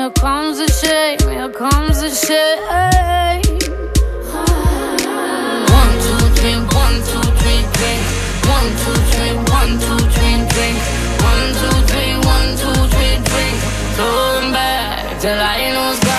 here comes the shame, here comes the shame. 1, 2, 3, 1, 2, 3, drink. 1, 2, 3, 1, 2, 3, drink. 1, 2, 3, 1, 2, 3, drink. Going back till I know it's gone.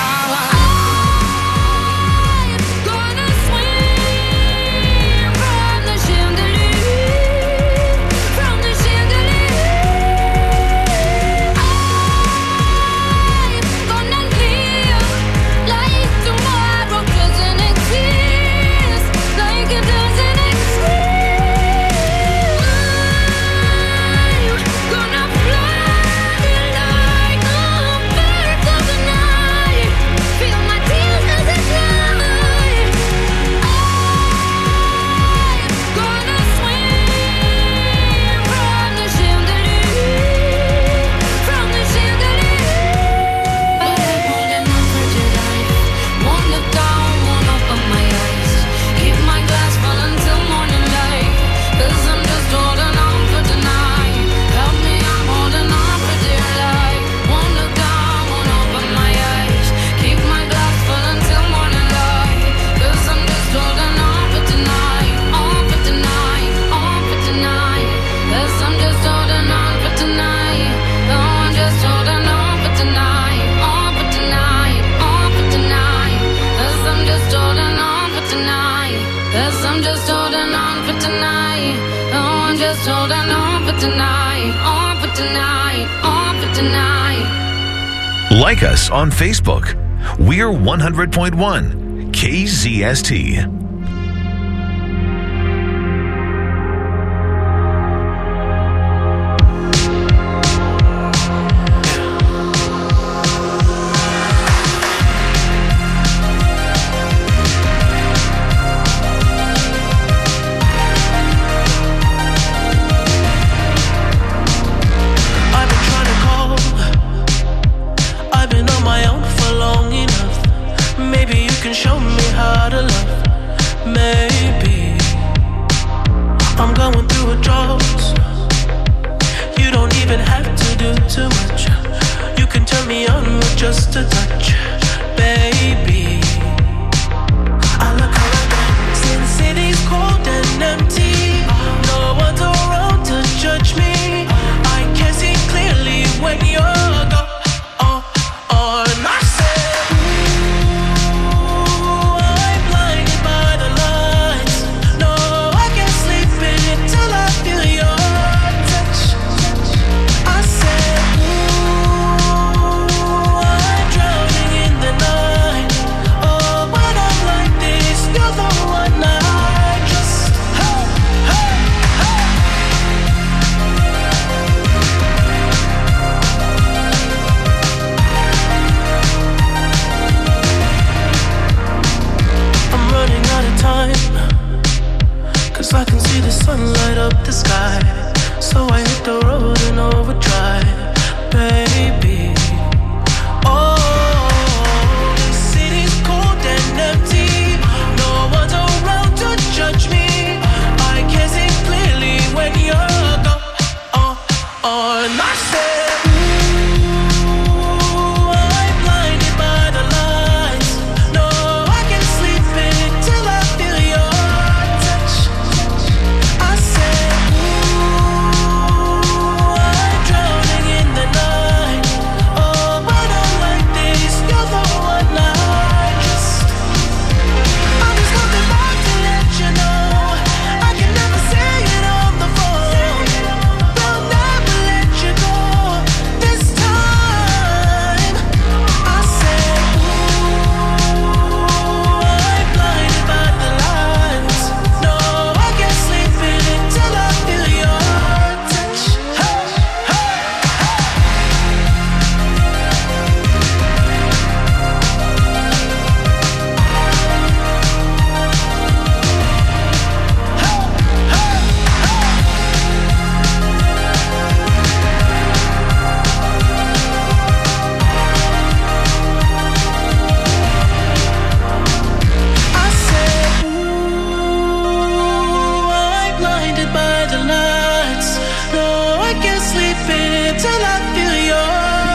Like us on Facebook. We're 100.1 KZST.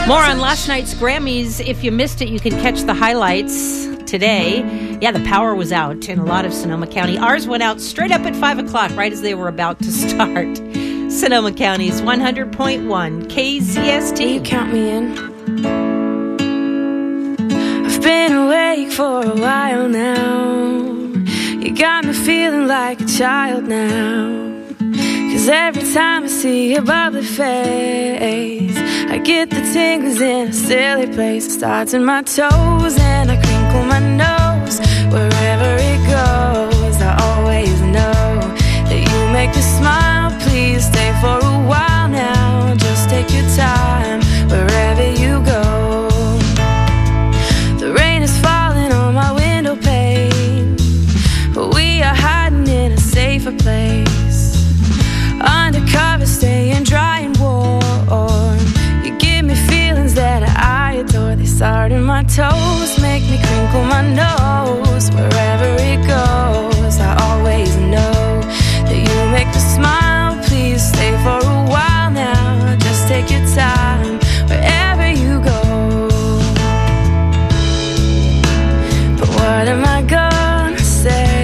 More on last night's Grammys. If you missed it, you can catch the highlights today. Yeah, the power was out in a lot of Sonoma County. Ours went out straight up at 5 o'clock, right as they were about to start. Sonoma County's 100.1 KZST. You count me in. I've been awake for a while now. You got me feeling like a child now. 'Cause every time I see your bubbly face, I get the tingles in a silly place. It starts in my toes and I crinkle my nose. Wherever it goes, I always know that you make me smile. Please stay for a while now. Just take your time wherever you go. The rain is falling on my window pane, but we are hiding in a safer place. Undercover, staying dry and warm. You give me feelings that I adore. They start in my toes, make me crinkle my nose. Wherever it goes, I always know that you make me smile. Please stay for a while now. Just take your time wherever you go. But what am I gonna say?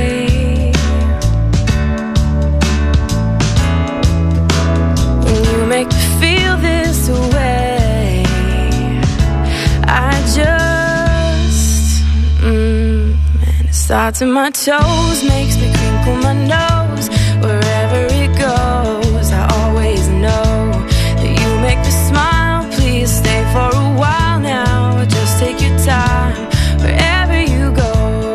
Make me feel this way. I just and it starts in my toes, makes me crinkle my nose. Wherever it goes, I always know that you make me smile. Please stay for a while now. Just take your time wherever you go.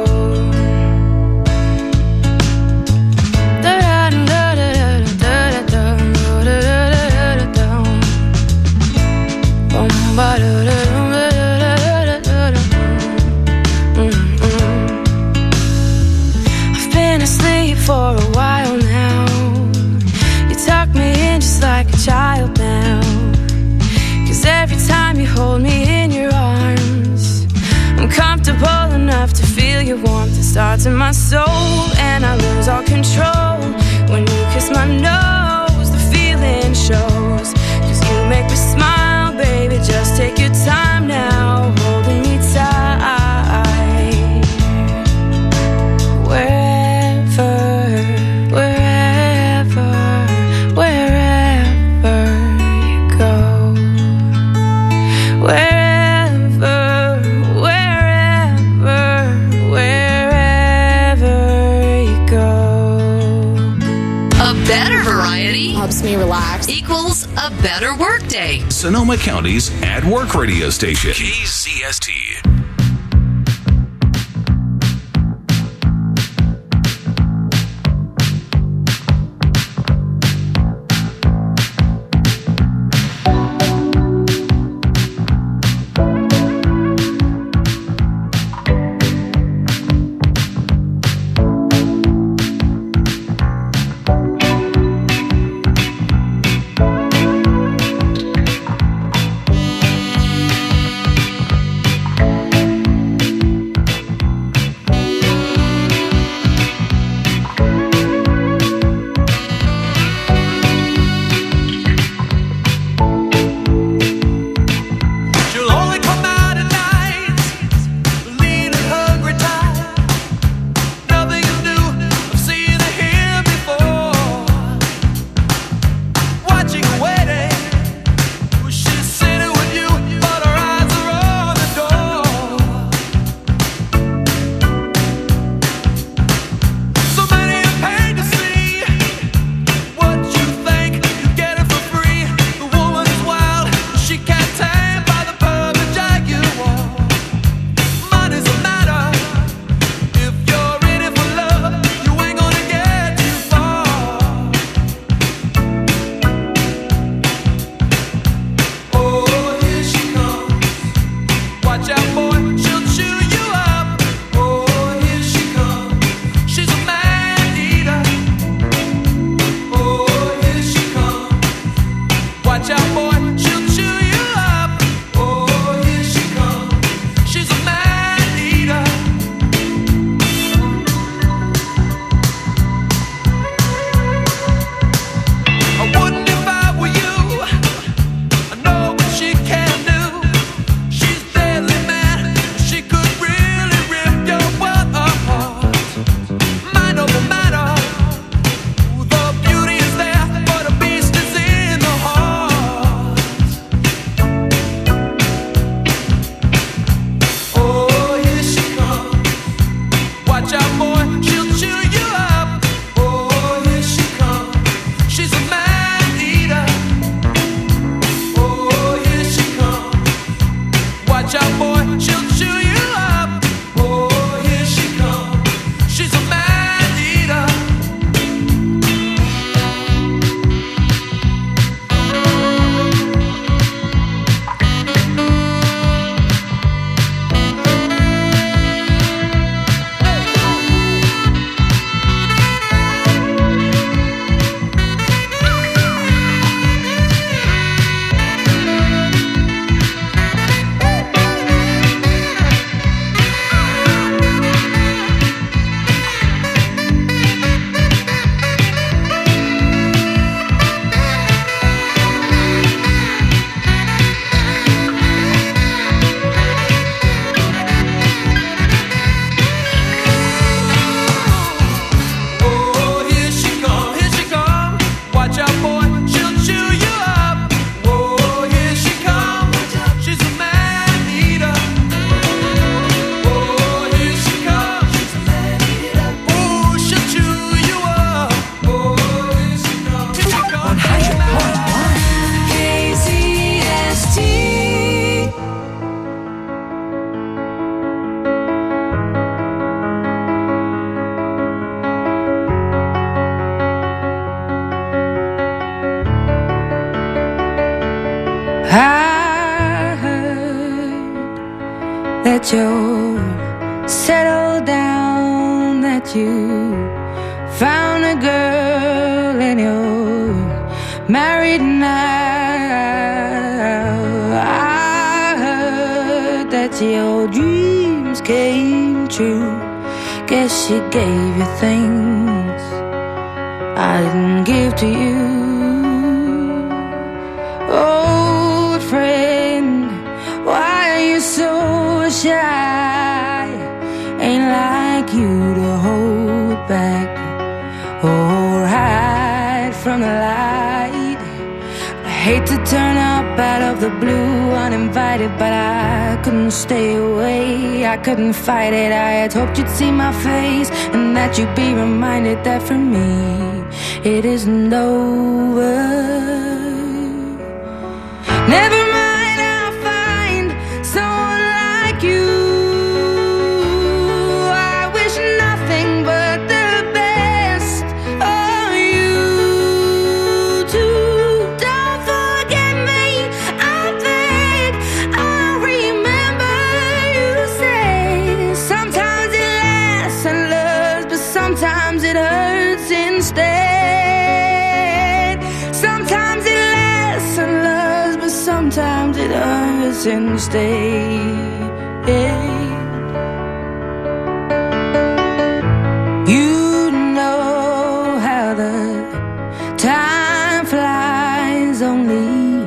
I've been asleep for a while now. You tuck me in just like a child now. 'Cause every time you hold me in your arms, I'm comfortable enough to feel your warmth. It starts in my soul and I lose all control. When you kiss my nose, the feeling shows. 'Cause you make me smile, baby, just take your time now, holding me tight. Wherever, wherever, wherever you go. Wherever, wherever, wherever you go. A better variety helps me relax equals a better workday. Sonoma County's at work radio station. KZST. I heard that you're settled down, that you found a girl and you're married now. I heard that your dreams came true. Guess she gave you things I didn't give to you. Old friend, why are you so shy? Ain't like you to hold back or hide from the light. I hate to turn up out of the blue uninvited, but I couldn't stay away. I couldn't fight it. I had hoped you'd see my face and that you'd be reminded that for me it isn't over. Never mind, I'll find someone like you. I wish nothing but the best for you too. Don't forget me, I beg. I remember you say sometimes it lasts and loves, but sometimes it hurts instead. Sometimes it lasts and loves, but sometimes it hurts instead. You know how the time flies. Only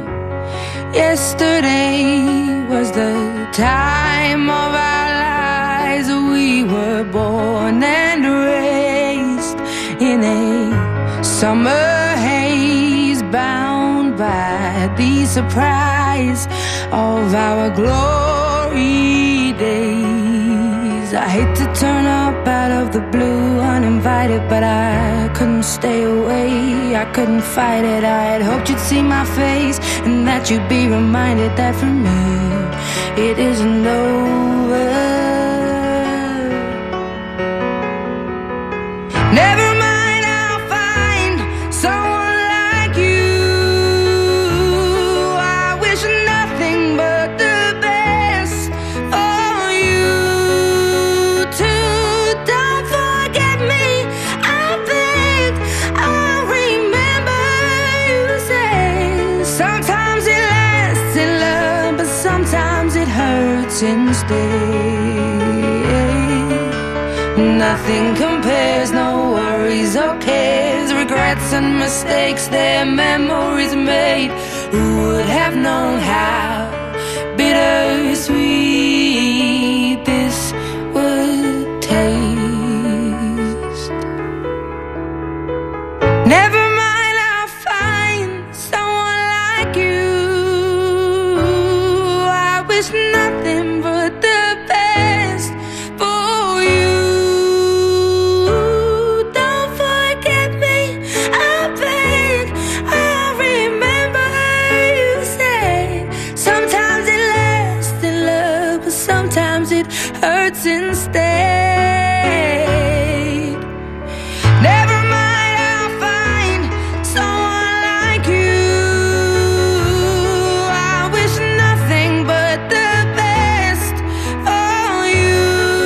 yesterday was the time of our lives. We were born and raised in a summer haze, bound by the surprise of our glory days. I hate to turn up out of the blue uninvited, but I couldn't stay away. I couldn't fight it. I had hoped you'd see my face and that you'd be reminded that for me it isn't over. Never mind, I'll find someone like you. I wish nothing but the best for you too. Don't forget me, I beg. I remember you say sometimes it lasts in love, but sometimes it hurts instead. Nothing compares, no worries or cares, regrets and mistakes, their memories made. Who would have known how bittersweet this would taste? Never mind, I'll find someone like you. I wish nothing but the best for you. Don't forget me, I beg. I remember you say sometimes it lasts in love, but sometimes it hurts instead. Never mind, I'll find someone like you. I wish nothing but the best for you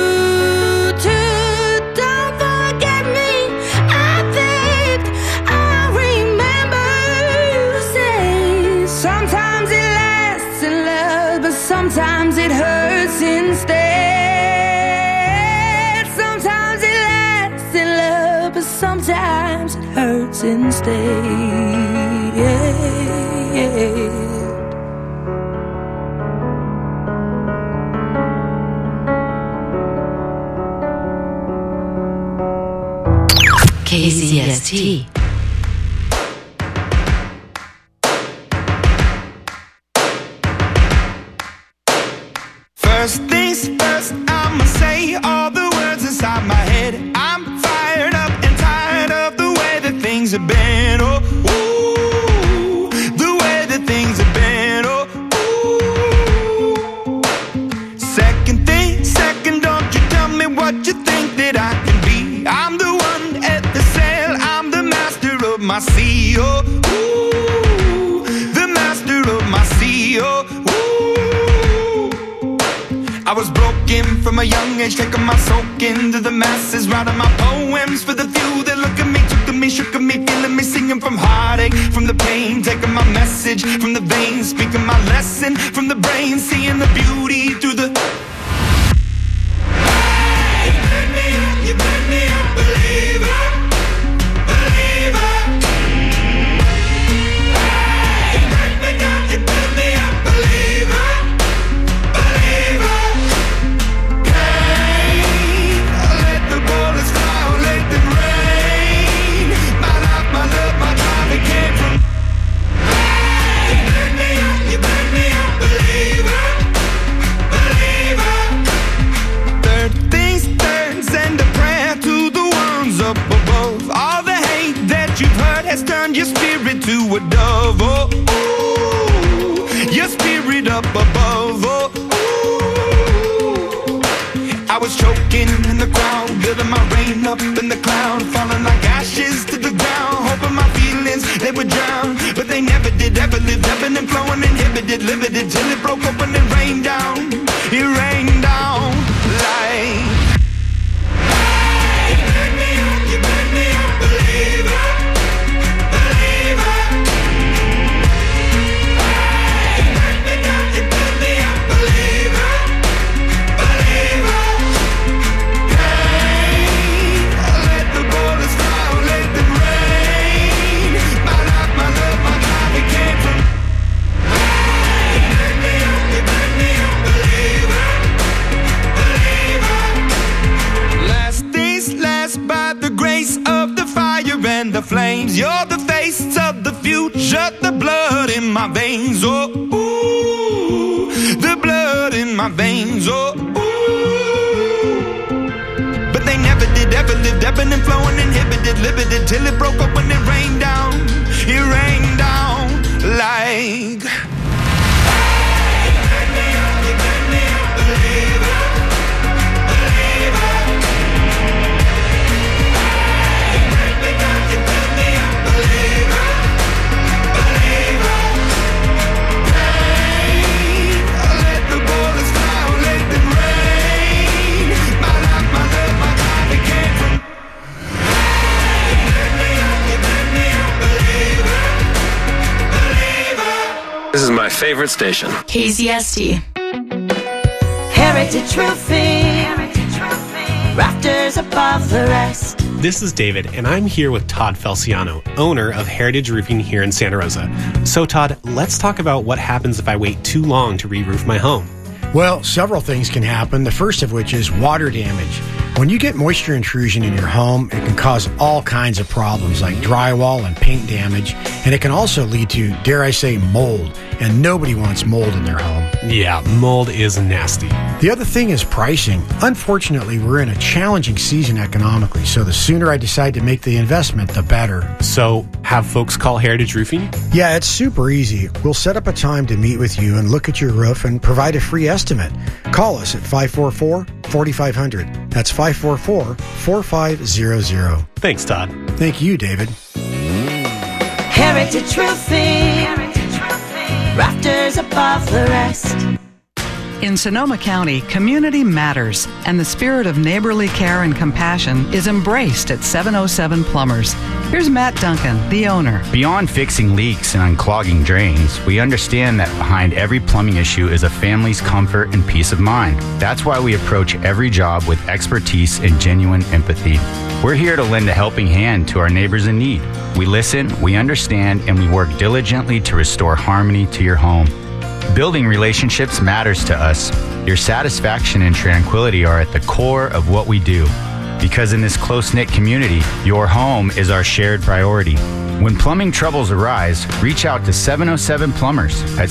too. Don't forget me, I beg. I remember you say sometimes it lasts in love, but sometimes it hurts instead. Sometimes it lasts in love, but sometimes it hurts instead. KZST. First things first, I'ma say all the words inside my head. I'm fired up and tired of the way that things have been. Oh, ooh, the way that things have been. Oh, ooh. Second thing, second, don't you tell me what you think that I can be. I'm the one at the sail, I'm the master of my sea. Oh, ooh, the master of my sea. from a young age, taking my soak into the masses, writing my poems for the few that look at me, took to me, shook at me, feeling me, singing from heartache, from the pain, taking my message from the veins, speaking my lesson from the brain, seeing the beauty through the... Hey, you made me a believer, believer. Hey, you made me a believer, believer. Hey, let the bullets fly, let them rain. My life, my love, my drive, it came from... Hey, you made me a believer, believer. Third things turns and a prayer to the ones up above. All the hate that you've heard has turned your spirit to a dove. Oh, ooh, your spirit up above. Oh, ooh. I was choking in the crowd, building my rain up in the cloud, falling like ashes to the ground, hoping my feelings they would drown, but they never did. Ever lived, ebbing and flowing, inhibited, limited, till it broke up and it rained down. It rained down like... Hey, you made me a believer, believer. Hey, you made me a believer, believer. Hey, let the bullets fly, let them rain. My life, my love, my drive, it came from... Hey, you made me a believer, believer. Last things last, by the grace of the fire and the flames. You're the face of the future, the blood in my veins. Oh, ooh, the blood in my veins. Oh, ooh. But they never did, ever lived, ebbing and flowing, inhibited, limited, till it broke up when it rained down. It rained down like... Hey, you made me a believer, believer. Hey, you made me a believer, believer. Hey, let the bullets fly, let them rain. My life, my love, my drive, it came from... Hey, you made me a believer, believer. This is my favorite station. KZST. Heritage Roofing, rafters above the rest. This is David, and I'm here with Todd Felciano, owner of Heritage Roofing here in Santa Rosa. So, Todd, let's talk about what happens if I wait too long to re-roof my home. Well, several things can happen, the first of which is water damage. When you get moisture intrusion in your home, it can cause all kinds of problems like drywall and paint damage, and it can also lead to, dare I say, mold, and nobody wants mold in their home. Yeah, mold is nasty. The other thing is pricing. Unfortunately, we're in a challenging season economically, so the sooner I decide to make the investment, the better. So, have folks call Heritage Roofing? Yeah, it's super easy. We'll set up a time to meet with you and look at your roof and provide a free estimate. Call us at 544-4500. That's 544-4500. Thanks, Todd. Thank you, David. Heritage Roofing, rafters above the rest. In Sonoma County, community matters, and the spirit of neighborly care and compassion is embraced at 707 Plumbers. Here's Matt Duncan, the owner. Beyond fixing leaks and unclogging drains, we understand that behind every plumbing issue is a family's comfort and peace of mind. That's why we approach every job with expertise and genuine empathy. We're here to lend a helping hand to our neighbors in need. We listen, we understand, and we work diligently to restore harmony to your home. Building relationships matters to us. Your satisfaction and tranquility are at the core of what we do. Because in this close-knit community, your home is our shared priority. When plumbing troubles arise, reach out to 707 Plumbers at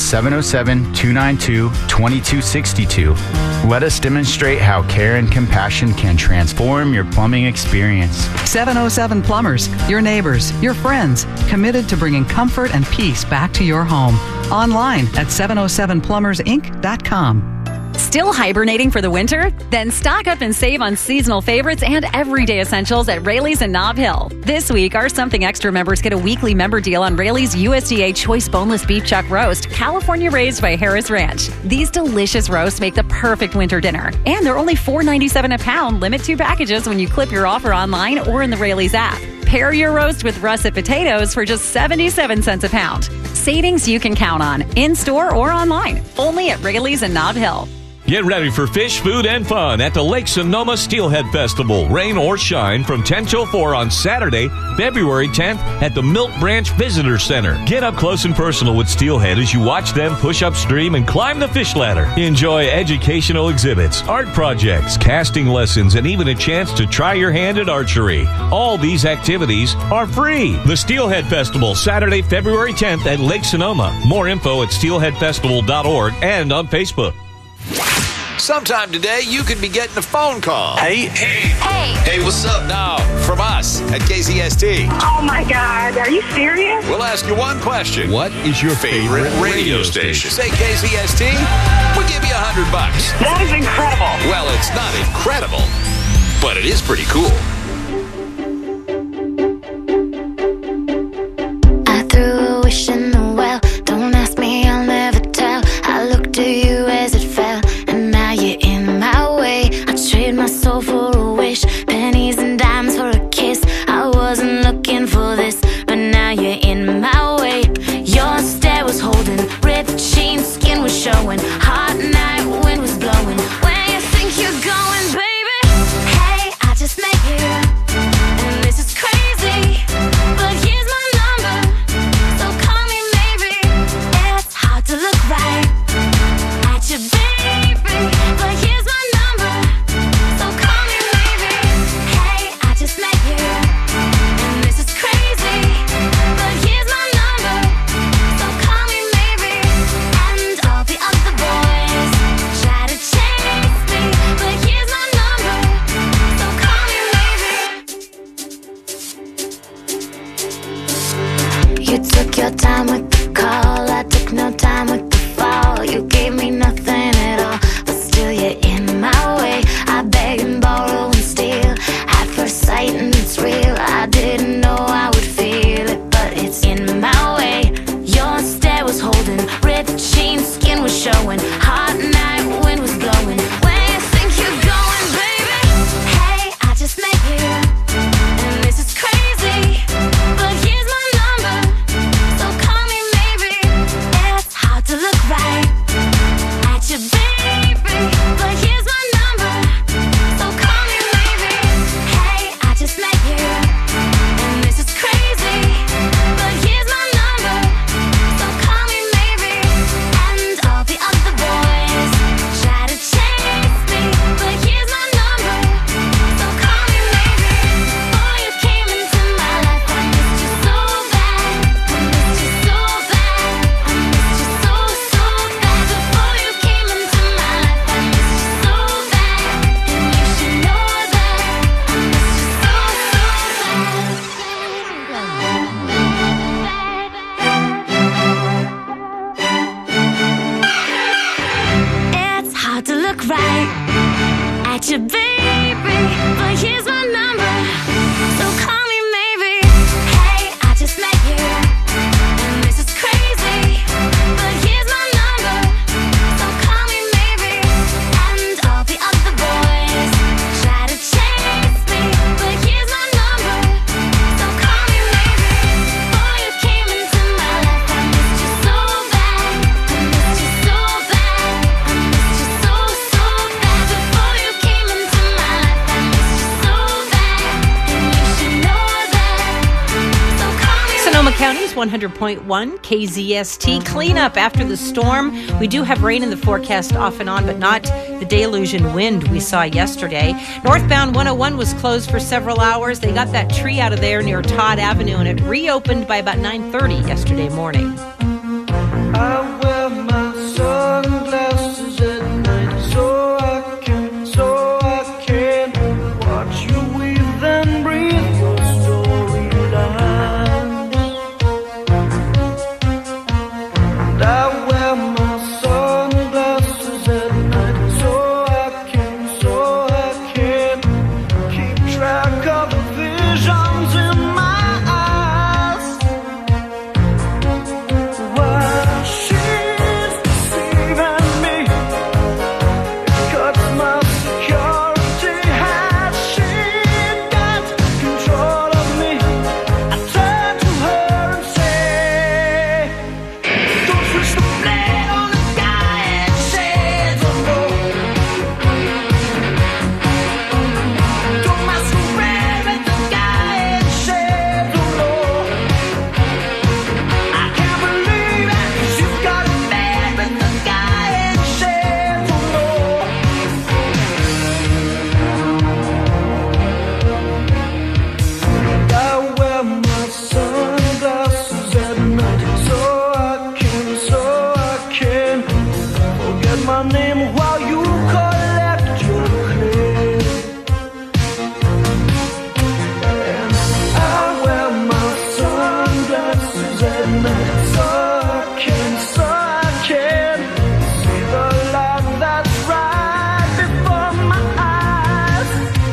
707-292-2262. Let us demonstrate how care and compassion can transform your plumbing experience. 707 Plumbers, your neighbors, your friends, committed to bringing comfort and peace back to your home. Online at 707plumbersinc.com. Still hibernating for the winter? Then stock up and save on seasonal favorites and everyday essentials at Rayleigh's and Nob Hill. This week, our Something Extra members get a weekly member deal on Rayleigh's USDA Choice Boneless Beef Chuck Roast, California raised by Harris Ranch. These delicious roasts make the perfect winter dinner. And they're only $4.97 a pound, limit 2 packages when you clip your offer online or in the Rayleigh's app. Pair your roast with russet potatoes for just 77 cents a pound. Savings you can count on, in-store or online. Only at Rayleigh's and Nob Hill. Get ready for fish, food, and fun at the Lake Sonoma Steelhead Festival. Rain or shine from 10 till 4 on Saturday, February 10th at the Milk Branch Visitor Center. Get up close and personal with steelhead as you watch them push upstream and climb the fish ladder. Enjoy educational exhibits, art projects, casting lessons, and even a chance to try your hand at archery. All these activities are free. The Steelhead Festival, Saturday, February 10th at Lake Sonoma. More info at steelheadfestival.org and on Facebook. Sometime today, you could be getting a phone call. Hey, what's up now? From us at KZST. Oh my God, are you serious? We'll ask you one question. What is your favorite radio station? Say KZST, we'll give you $100. That is incredible. Well, it's not incredible, but it is pretty cool. I threw a wish in the well. Don't ask me, I'll never tell. I looked at you as it fell, and now you're in my way. I trade my soul for a wish, pennies and dimes for a kiss. I wasn't looking for this, but now you're in my way. Your stare was holding, ripped jeans, skin was showing. Hot night, wind was blowing. Where you think you're going, baby? Hey, I just met you, and this is crazy, but here's my number, so call me maybe. It's hard to look right at you, baby, but here's my number, so call me maybe. Hey, I just met you, and this is crazy, but here's my number, so call me maybe. And all the other boys try to chase me, but here's my number, so call me maybe. You took your time with the call, I took no time with the fall. You gave me nothing at all, but still you're in my way. I beg and borrow and steal at first sight, and it's real. I didn't know I would feel it, but it's in my way. Your stare was holding, ripped jeans, skin was showing. Hot night, wind was blowing. Where you think you're going, baby? Hey, I just met you, and this is crazy, but here's my number, so call me maybe. It's hard to look right at you, baby, but here's my number, so call me maybe. Hey, I just met you, and this is crazy, but here's my number, so call me maybe. And all the other boys try to chase me, but here's my number, so call me maybe. Before you came into my life, I missed you so bad. I missed you so bad. I missed you so, so bad. Before you came into my life, I missed you so bad. And you should know that I missed you so, bad. It's hard to look right at you, baby, but here's my number, so call me maybe. Hey, I just met you, and this is crazy, but here's my number, so call me maybe. And all the other boys try to chase me, but here's my number, so call me maybe. Before you came into my life, I missed you so bad. I missed you so bad. I missed you so, so bad. Before you came into my life, I missed you so bad. And you should know that, so call me Sonoma County's 100.1 KZST. Cleanup after the storm. We do have rain in the forecast off and on, but not the deluge and wind we saw yesterday. Northbound 101 was closed for several hours. They got that tree out of there near Todd Avenue, and it reopened by about 9:30 yesterday morning. I wear my sunglasses at night so I can watch you weave and breathe your storylines. And I wear my sunglasses at night name while you collect your clay. And I wear my sunglasses at night so I can see the light that's right before my eyes.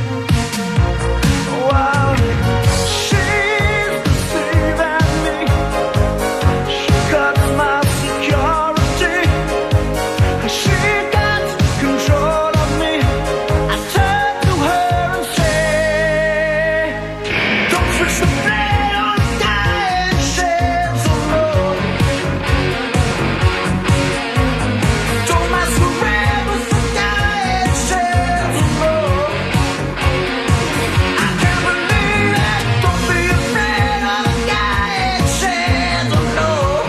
Wow, she's deceiving me. She cuts my security. She got control of me. I turn to her and say, don't switch the blade on the guy and shed some blood. Don't masquerade with the guy and shed some blood. I can't believe it. Don't be afraid of the guy and shed some blood.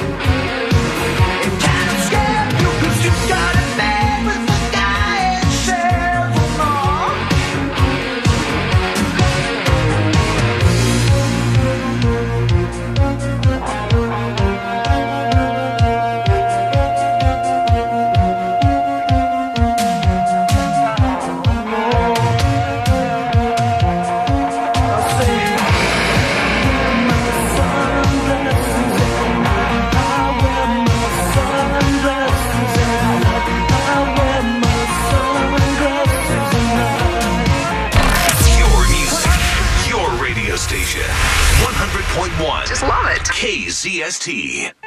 It kind of scared you 'cause you got it bad with the guy and shed some blood. Your music, your radio station. 100.1. Just love it. KZST.